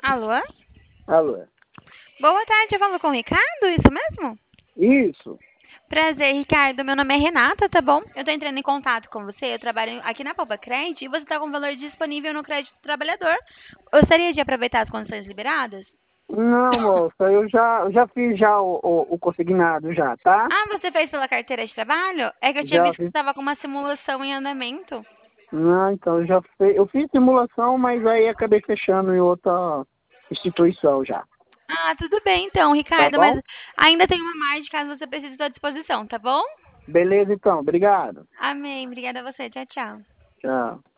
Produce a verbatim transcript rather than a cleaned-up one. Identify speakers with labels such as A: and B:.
A: Alô?
B: Alô?
A: Boa tarde, eu falo com o Ricardo, isso mesmo?
B: Isso.
A: Prazer, Ricardo. Meu nome é Renata, tá bom? Eu tô entrando em contato com você. Eu trabalho aqui na Poupa Crédito e você tá com valor disponível no crédito do trabalhador. Gostaria de aproveitar as condições liberadas?
B: Não, moça, eu já, eu já fiz já o, o, o consignado já, tá?
A: Ah, você fez pela carteira de trabalho? É que eu tinha
B: Já
A: visto que você
B: fiz.
A: estava com uma simulação em andamento.
B: Não, então eu já fiz. Eu fiz simulação, mas aí acabei fechando em outra instituição já.
A: Ah, tudo bem então,
B: Tá
A: Ricardo,
B: bom?
A: mas ainda tem uma margem caso você precise à disposição, tá bom?
B: Beleza, então. Obrigado.
A: Amém. Obrigada a você. Tchau, tchau.
B: Tchau.